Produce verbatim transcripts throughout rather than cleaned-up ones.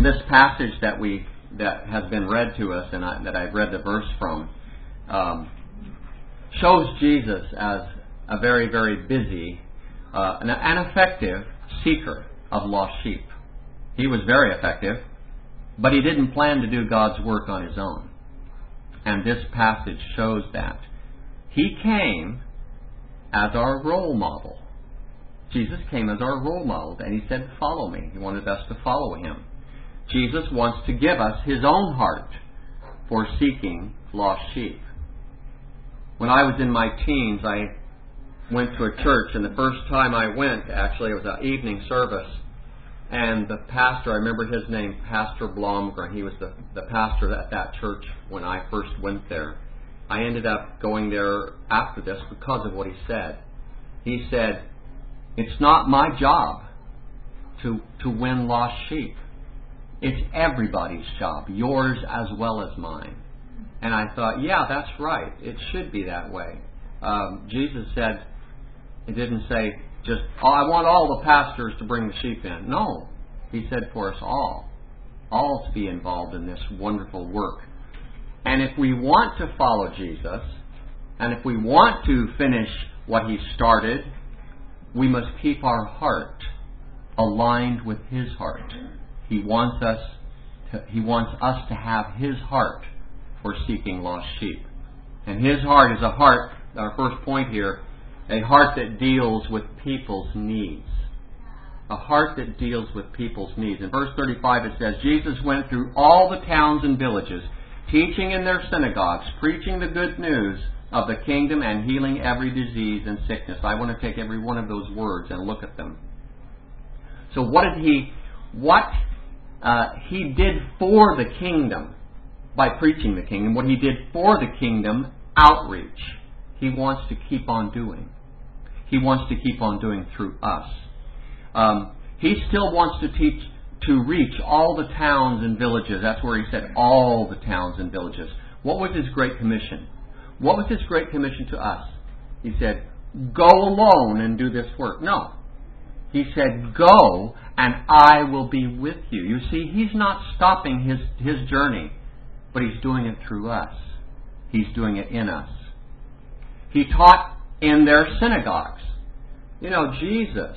this passage that we that has been read to us, and I, that I've read the verse from, um, shows Jesus as a very, very busy uh, and an effective seeker of lost sheep. He was very effective, but he didn't plan to do God's work on his own. And this passage shows that. He came as our role model. Jesus came as our role model, and he said, follow me. He wanted us to follow him. Jesus wants to give us his own heart for seeking lost sheep. When I was in my teens, I went to a church, and the first time I went, actually, it was an evening service, and the pastor, I remember his name, Pastor Blomgren. He was the, the pastor at that church when I first went there. I ended up going there after this because of what he said. He said, it's not my job to to win lost sheep. It's everybody's job, yours as well as mine. And I thought, yeah, that's right. It should be that way. Um, Jesus said, it didn't say just, oh, I want all the pastors to bring the sheep in. No. He said for us all, all to be involved in this wonderful work. And if we want to follow Jesus, and if we want to finish what he started, we must keep our heart aligned with his heart. He wants us to, he wants us to have his heart for seeking lost sheep. And his heart is a heart, our first point here, a heart that deals with people's needs. A heart that deals with people's needs. In verse thirty-five it says, Jesus went through all the towns and villages, teaching in their synagogues, preaching the good news of the kingdom and healing every disease and sickness. I want to take every one of those words and look at them. So what did he, what uh, he did for the kingdom by preaching the kingdom, what he did for the kingdom, outreach, he wants to keep on doing. He wants to keep on doing through us. Um, he still wants to teach, to reach all the towns and villages. That's where he said all the towns and villages. What was his Great Commission? What was his Great Commission to us? He said, go alone and do this work. No. He said, go and I will be with you. You see, he's not stopping his, his journey, but he's doing it through us. He's doing it in us. He taught in their synagogues. You know, Jesus,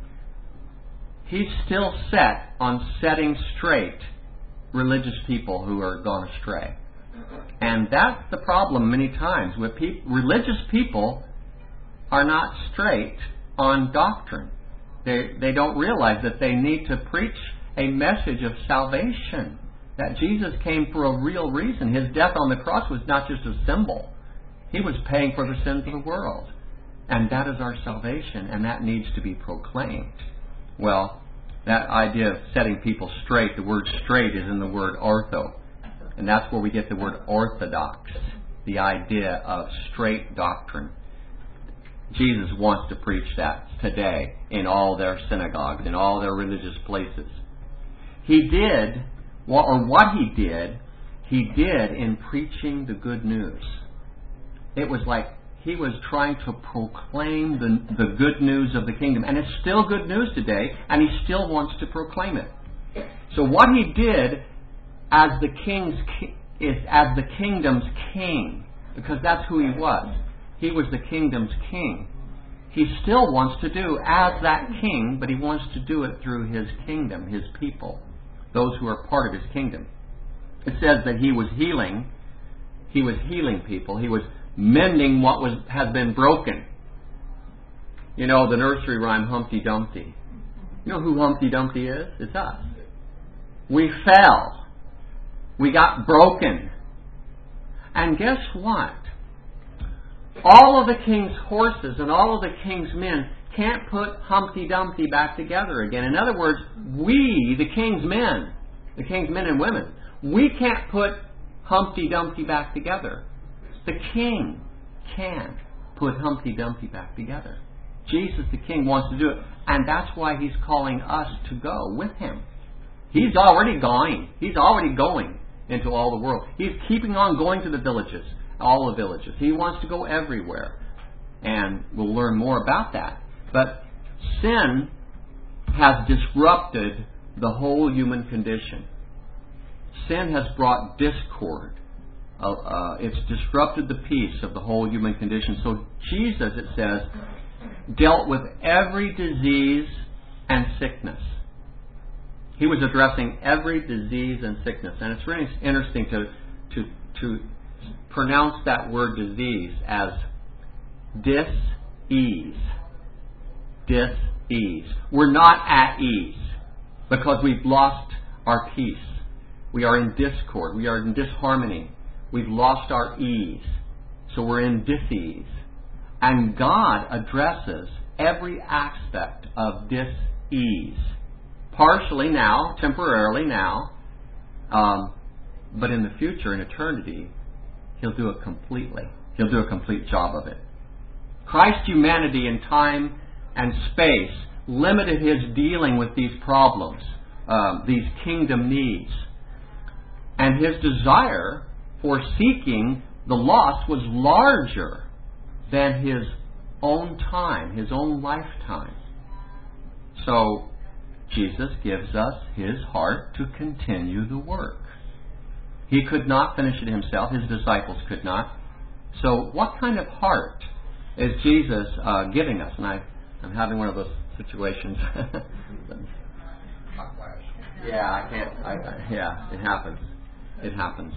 he's still set on setting straight religious people who are gone astray. And that's the problem many times. With pe- religious people are not straight on doctrine. They, they don't realize that they need to preach a message of salvation. That Jesus came for a real reason. His death on the cross was not just a symbol. He was paying for the sins of the world. And that is our salvation, and that needs to be proclaimed. Well, that idea of setting people straight, the word straight is in the word ortho. And that's where we get the word orthodox, the idea of straight doctrine. Jesus wants to preach that today in all their synagogues, in all their religious places. He did, or what he did, he did in preaching the good news. It was like he was trying to proclaim the, the good news of the kingdom. And it's still good news today, and he still wants to proclaim it. So what he did as the king's is as the kingdom's king, because that's who he was. He was the kingdom's king. He still wants to do as that king, but he wants to do it through his kingdom, his people, those who are part of his kingdom. It says that he was healing. He was healing people. He was mending what was has been broken. You know, the nursery rhyme Humpty Dumpty. You know who Humpty Dumpty is? It's us. We fell. We got broken. And guess what? All of the king's horses and all of the king's men can't put Humpty Dumpty back together again. In other words, we, the king's men, the king's men and women, we can't put Humpty Dumpty back together. The king can put Humpty Dumpty back together. Jesus, the king, wants to do it. And that's why he's calling us to go with him. He's already going. He's already going into all the world. He's keeping on going to the villages, all the villages. He wants to go everywhere. And we'll learn more about that. But sin has disrupted the whole human condition. Sin has brought discord. Uh, uh, it's disrupted the peace of the whole human condition. So Jesus, it says, dealt with every disease and sickness. He was addressing every disease and sickness. And it's really interesting to, to, to pronounce that word disease as dis-ease. Dis-ease. We're not at ease because we've lost our peace. We are in discord. We are in disharmony. We've lost our ease. So we're in dis-ease. And God addresses every aspect of dis-ease. Partially now, temporarily now, um, but in the future, in eternity, He'll do it completely. He'll do a complete job of it. Christ's humanity in time and space limited His dealing with these problems, um, these kingdom needs. And His desire for seeking the lost was larger than His own time, His own lifetime. So, Jesus gives us His heart to continue the work. He could not finish it Himself. His disciples could not. So what kind of heart is Jesus uh, giving us? And I, I'm having one of those situations. yeah, I can't. I, I, yeah, it happens. It happens.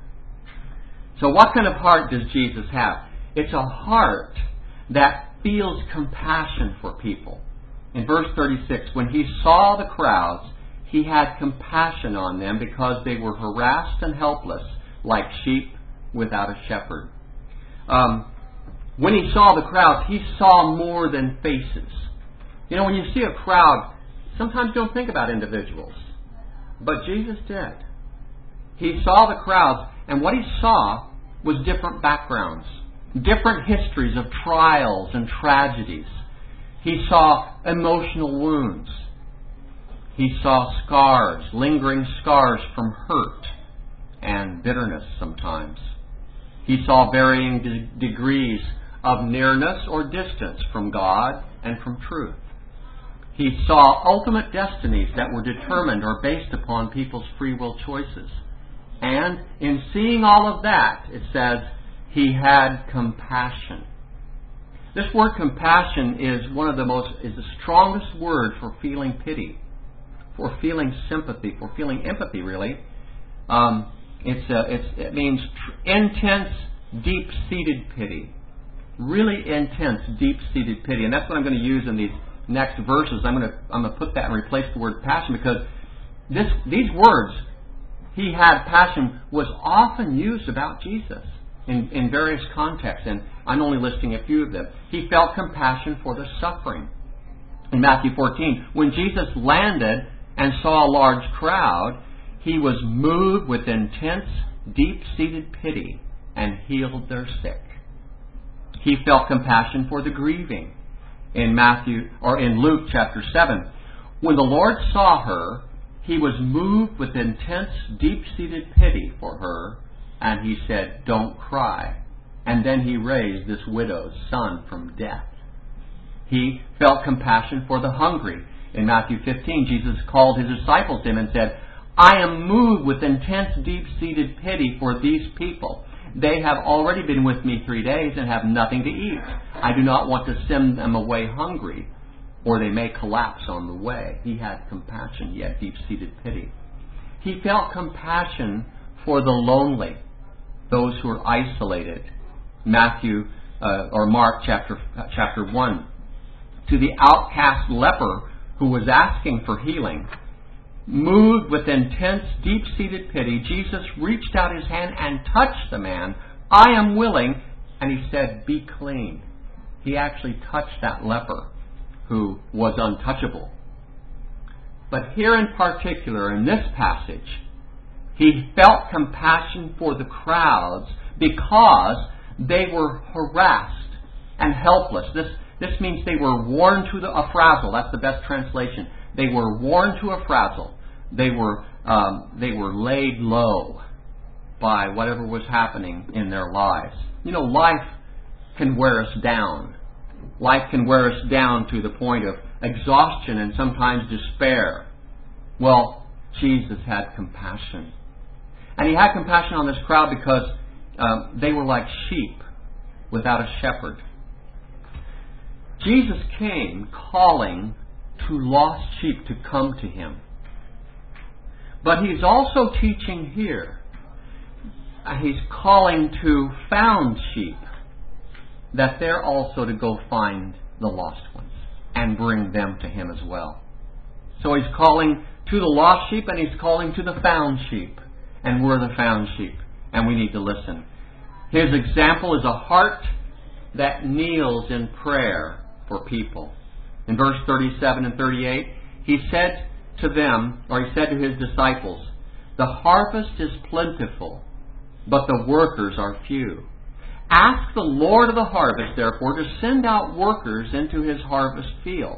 So what kind of heart does Jesus have? It's a heart that feels compassion for people. In verse thirty-six, when He saw the crowds, He had compassion on them because they were harassed and helpless, like sheep without a shepherd. Um, when He saw the crowds, He saw more than faces. You know, when you see a crowd, sometimes you don't think about individuals. But Jesus did. He saw the crowds, and what He saw was different backgrounds, different histories of trials and tragedies. He saw emotional wounds. He saw scars, lingering scars from hurt and bitterness sometimes. He saw varying de- degrees of nearness or distance from God and from truth. He saw ultimate destinies that were determined or based upon people's free will choices. And in seeing all of that, it says, He had compassion. This word compassion is one of the most, is the strongest word for feeling pity, for feeling sympathy, for feeling empathy, really. Um, it's, uh, it's it means tr- intense, deep-seated pity. Really intense, deep-seated pity. And that's what I'm going to use in these next verses. I'm going to I'm going to put that and replace the word passion, because this these words, He had passion, was often used about Jesus in, in various contexts, and I'm only listing a few of them. He felt compassion for the suffering. In Matthew fourteen, when Jesus landed and saw a large crowd, He was moved with intense, deep-seated pity and healed their sick. He felt compassion for the grieving. In Matthew or in Luke chapter seven, when the Lord saw her, He was moved with intense, deep-seated pity for her, and He said, "Don't cry." And then He raised this widow's son from death. He felt compassion for the hungry. In Matthew fifteen, Jesus called His disciples to Him and said, "I am moved with intense, deep-seated pity for these people. They have already been with me three days and have nothing to eat. I do not want to send them away hungry, or they may collapse on the way." He had compassion. He had deep-seated pity. He felt compassion for the lonely, those who are isolated. Matthew uh, or Mark chapter uh, chapter one. To the outcast leper who was asking for healing, moved with intense, deep-seated pity, Jesus reached out His hand and touched the man. "I am willing," and He said, "Be clean." He actually touched that leper who was untouchable. But here in particular, in this passage, He felt compassion for the crowds because they were harassed and helpless. This, this means they were worn to the, a frazzle. That's the best translation. They were worn to a frazzle. They were, um, they were laid low by whatever was happening in their lives. You know, life can wear us down. Life can wear us down to the point of exhaustion and sometimes despair. Well, Jesus had compassion. And He had compassion on this crowd because um, they were like sheep without a shepherd. Jesus came calling to lost sheep to come to Him. But He's also teaching here. He's calling to found sheep that they're also to go find the lost ones and bring them to Him as well. So He's calling to the lost sheep and He's calling to the found sheep. And we're the found sheep. And we need to listen. His example is a heart that kneels in prayer for people. In verse thirty-seven and thirty-eight, He said to them, or He said to His disciples, "The harvest is plentiful, but the workers are few. Ask the Lord of the harvest, therefore, to send out workers into His harvest field."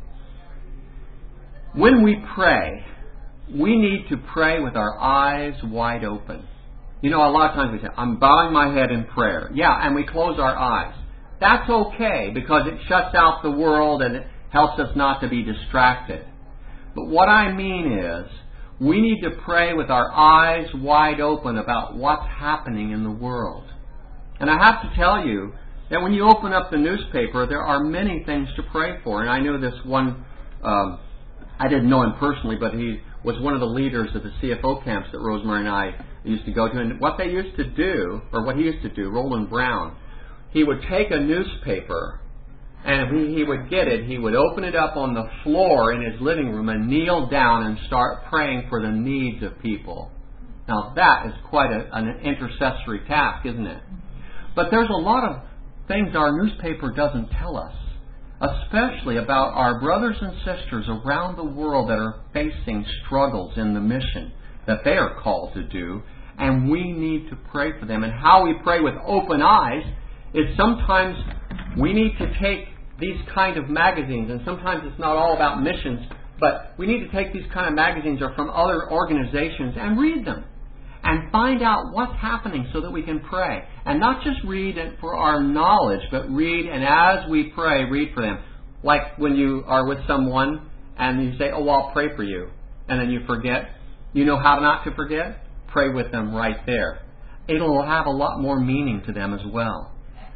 When we pray, we need to pray with our eyes wide open. You know, a lot of times we say, "I'm bowing my head in prayer." Yeah, and we close our eyes. That's okay, because it shuts out the world and it helps us not to be distracted. But what I mean is, we need to pray with our eyes wide open about what's happening in the world. And I have to tell you that when you open up the newspaper, there are many things to pray for. And I know this one, um, I didn't know him personally, but he was one of the leaders of the C F O camps that Rosemary and I used to go to. And what they used to do, or what he used to do, Roland Brown, he would take a newspaper and he, he would get it, he would open it up on the floor in his living room and kneel down and start praying for the needs of people. Now that is quite a, an intercessory task, isn't it? But there's a lot of things our newspaper doesn't tell us, especially about our brothers and sisters around the world that are facing struggles in the mission that they are called to do, and we need to pray for them. And how we pray with open eyes is sometimes we need to take these kind of magazines, and sometimes it's not all about missions, but we need to take these kind of magazines or from other organizations and read them and find out what's happening so that we can pray. And not just read it for our knowledge, but read, and as we pray, read for them. Like when you are with someone and you say, "Oh, well, I'll pray for you," and then you forget. You know how not to forget? Pray with them right there. It'll have a lot more meaning to them as well.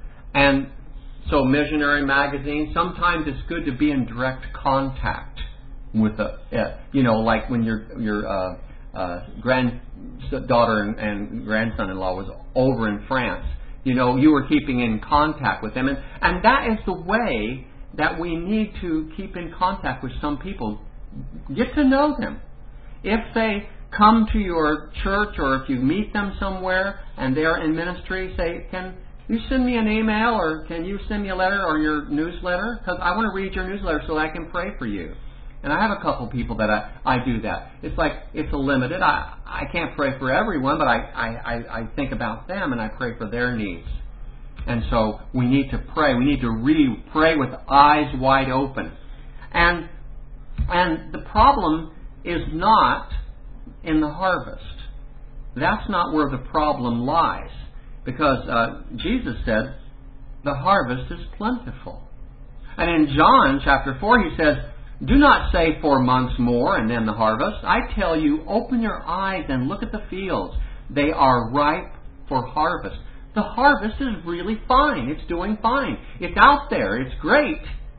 And so missionary magazine, sometimes it's good to be in direct contact with a, uh, you know, like when your your uh, uh, granddaughter and, and grandson-in-law was over in France. You know, you were keeping in contact with them. And, and that is the way that we need to keep in contact with some people. Get to know them. If they come to your church or if you meet them somewhere and they're in ministry, say, "Can you send me an email, or can you send me a letter or your newsletter? Because I want to read your newsletter so I can pray for you." And I have a couple people that I, I do that. It's like, it's a limited. I, I can't pray for everyone, but I, I, I think about them and I pray for their needs. And so we need to pray. We need to really pray with eyes wide open. And, and the problem is not in the harvest. That's not where the problem lies. Because uh, Jesus said, the harvest is plentiful. And in John chapter four, He says, "Do not say four months more and then the harvest. I tell you, open your eyes and look at the fields. They are ripe for harvest." The harvest is really fine. It's doing fine. It's out there. It's great.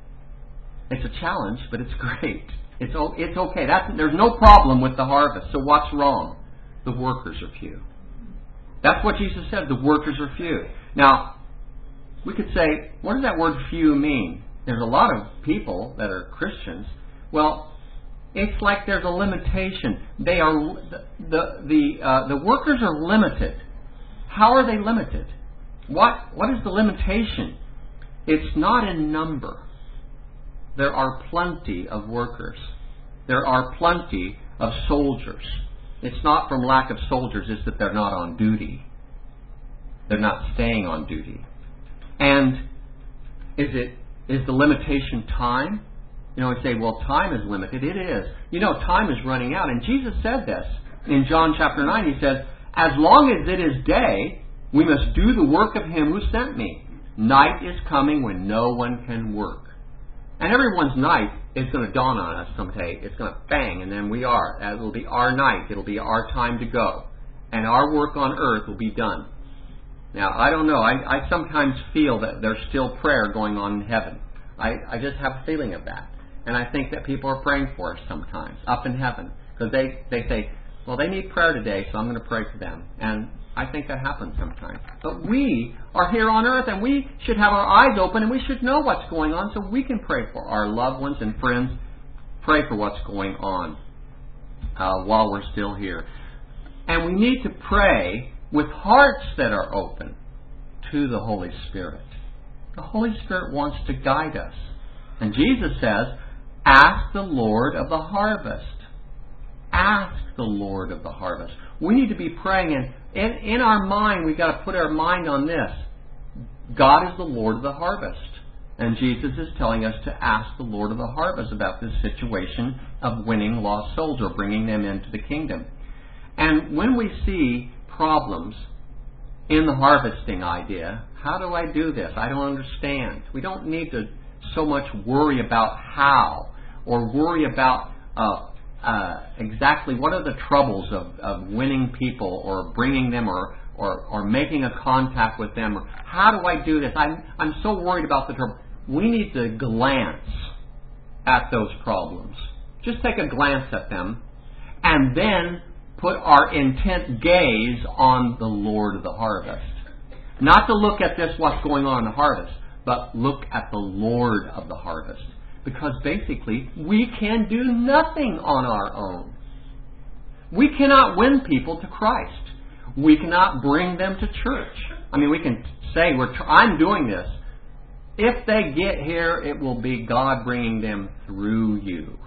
It's a challenge, but it's great. It's it's okay. That's, there's no problem with the harvest. So what's wrong? The workers are few. That's what Jesus said. The workers are few. Now, we could say, what does that word "few" mean? There's a lot of people that are Christians. Well, it's like there's a limitation. They are the the the, uh, the workers are limited. How are they limited? What what is the limitation? It's not in number. There are plenty of workers. There are plenty of soldiers. It's not from lack of soldiers, it's that they're not on duty. They're not staying on duty. And is it is the limitation time? You know, we say, well, time is limited. It is. You know, time is running out. And Jesus said this in John chapter nine. He says, "As long as it is day, we must do the work of Him who sent me. Night is coming when no one can work." And everyone's night is going to dawn on us someday. It's going to bang, and then we are. It'll be our night. It'll be our time to go. And our work on earth will be done. Now, I don't know. I, I sometimes feel that there's still prayer going on in heaven. I, I just have a feeling of that. And I think that people are praying for us sometimes, up in heaven. Because they, they say, well, they need prayer today, so I'm going to pray for them. And I think that happens sometimes. But we are here on earth, and we should have our eyes open, and we should know what's going on so we can pray for our loved ones and friends. Pray for what's going on uh, while we're still here. And we need to pray with hearts that are open to the Holy Spirit. The Holy Spirit wants to guide us. And Jesus says, ask the Lord of the harvest. Ask the Lord of the harvest. We need to be praying, and in, in our mind, we've got to put our mind on this. God is the Lord of the harvest. And Jesus is telling us to ask the Lord of the harvest about this situation of winning lost souls or bringing them into the kingdom. And when we see problems in the harvesting idea, how do I do this? I don't understand. We don't need to so much worry about how or worry about uh, uh, exactly what are the troubles of, of winning people or bringing them or, or, or making a contact with them. Or how do I do this? I'm, I'm so worried about the trouble. We need to glance at those problems. Just take a glance at them and then put our intent gaze on the Lord of the harvest. Not to look at this, what's going on in the harvest, but look at the Lord of the harvest. Because basically, we can do nothing on our own. We cannot win people to Christ. We cannot bring them to church. I mean, we can say, we're tr- I'm doing this. If they get here, it will be God bringing them through you.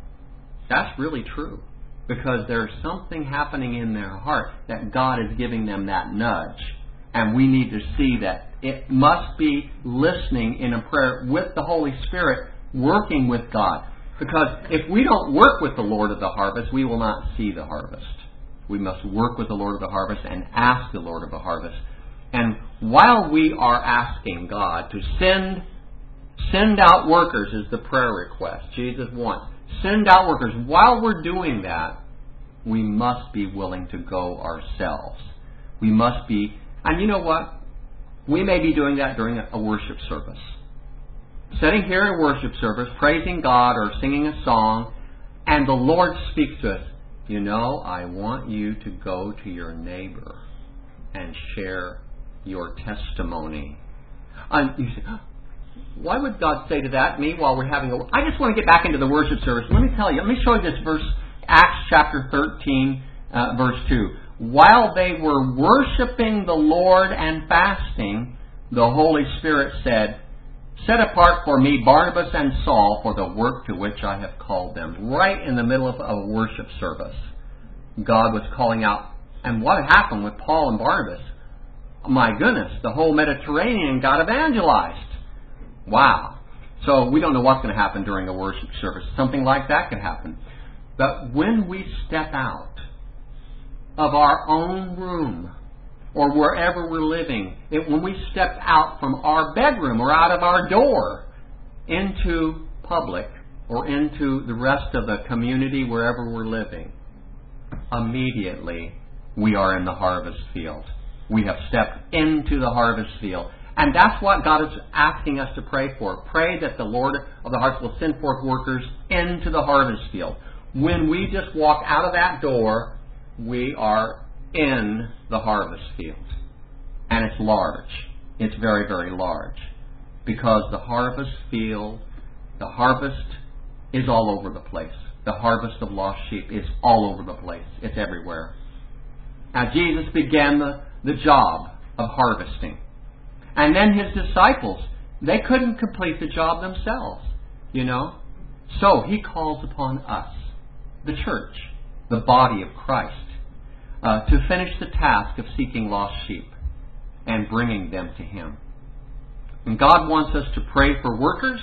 That's really true. Because there's something happening in their heart that God is giving them that nudge. And we need to see that it must be listening in a prayer with the Holy Spirit, working with God. Because if we don't work with the Lord of the harvest, we will not see the harvest. We must work with the Lord of the harvest and ask the Lord of the harvest. And while we are asking God to send, send out workers is the prayer request Jesus wants. Send out workers. While we're doing that, we must be willing to go ourselves. We must be, and you know what? We may be doing that during a worship service. Sitting here in a worship service, praising God or singing a song, and the Lord speaks to us. You know, I want you to go to your neighbor and share your testimony. Um, you say, why would God say to that, me, while we're having a... I just want to get back into the worship service. Let me tell you, let me show you this verse, Acts chapter thirteen, uh, verse two. While they were worshiping the Lord and fasting, the Holy Spirit said, set apart for me Barnabas and Saul for the work to which I have called them. Right in the middle of a worship service, God was calling out. And what happened with Paul and Barnabas? My goodness, the whole Mediterranean got evangelized. Wow. So we don't know what's going to happen during a worship service. Something like that could happen. But when we step out of our own room or wherever we're living, it, when we step out from our bedroom or out of our door into public or into the rest of the community wherever we're living, immediately we are in the harvest field. We have stepped into the harvest field. And that's what God is asking us to pray for. Pray that the Lord of the harvest will send forth workers into the harvest field. When we just walk out of that door, we are in the harvest field. And it's large. It's very, very large. Because the harvest field, the harvest is all over the place. The harvest of lost sheep is all over the place. It's everywhere. Now Jesus began the, the job of harvesting. And then his disciples, they couldn't complete the job themselves, you know. So he calls upon us, the church, the body of Christ, uh, to finish the task of seeking lost sheep and bringing them to him. And God wants us to pray for workers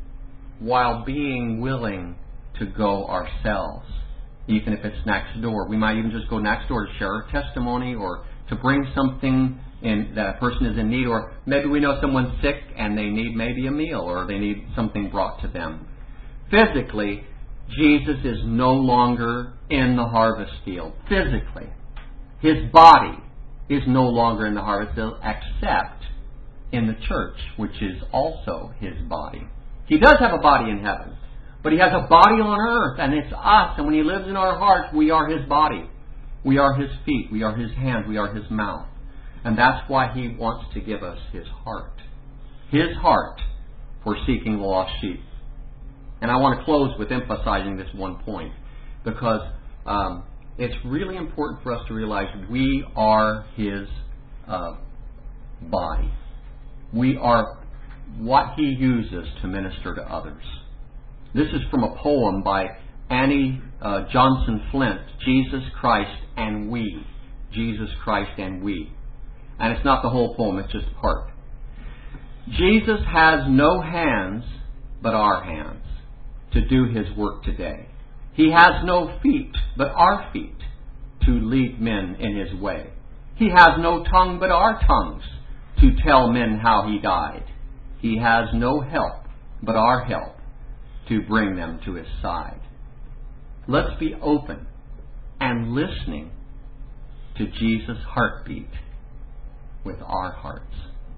while being willing to go ourselves, even if it's next door. We might even just go next door to share our testimony or to bring something in, that a person is in need, or maybe we know someone's sick and they need maybe a meal or they need something brought to them. Physically, Jesus is no longer in the harvest field. Physically. His body is no longer in the harvest field except in the church, which is also His body. He does have a body in heaven, but He has a body on earth, and it's us. And when He lives in our hearts, we are His body. We are His feet. We are His hands. We are His mouth. And that's why He wants to give us His heart. His heart for seeking the lost sheep. And I want to close with emphasizing this one point, because um, it's really important for us to realize we are His uh, body. We are what He uses to minister to others. This is from a poem by Annie uh, Johnson Flint, Jesus Christ and We. Jesus Christ and We. And it's not the whole poem, it's just part. Jesus has no hands but our hands to do His work today. He has no feet but our feet to lead men in His way. He has no tongue but our tongues to tell men how He died. He has no help but our help to bring them to His side. Let's be open and listening to Jesus' heartbeat with our hearts.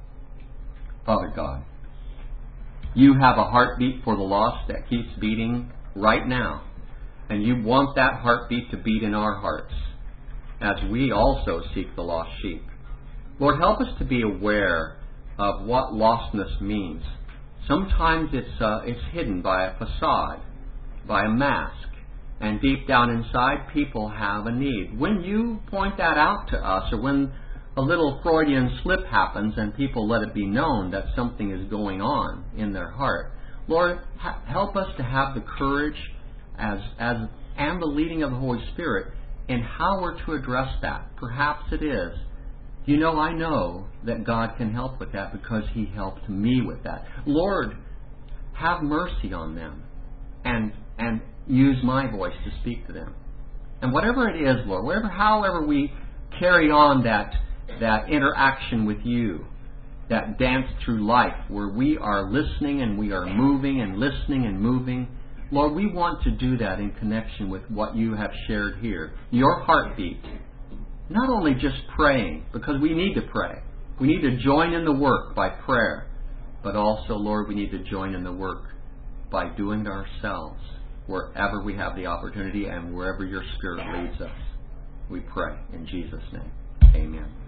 Father God, You have a heartbeat for the lost that keeps beating right now. And You want that heartbeat to beat in our hearts as we also seek the lost sheep. Lord, help us to be aware of what lostness means. Sometimes it's uh, it's hidden by a facade, by a mask, and deep down inside people have a need. When You point that out to us, or when a little Freudian slip happens and people let it be known that something is going on in their heart, Lord, ha- help us to have the courage as as and the leading of the Holy Spirit in how we're to address that. Perhaps it is, you know, I know that God can help with that because He helped me with that. Lord, have mercy on them and and use my voice to speak to them. And whatever it is, Lord, whatever, however we carry on that that interaction with You, that dance through life where we are listening and we are moving and listening and moving, Lord, we want to do that in connection with what You have shared here. Your heartbeat. Not only just praying, because we need to pray. We need to join in the work by prayer. But also, Lord, we need to join in the work by doing it ourselves wherever we have the opportunity and wherever Your Spirit leads us. We pray in Jesus' name. Amen.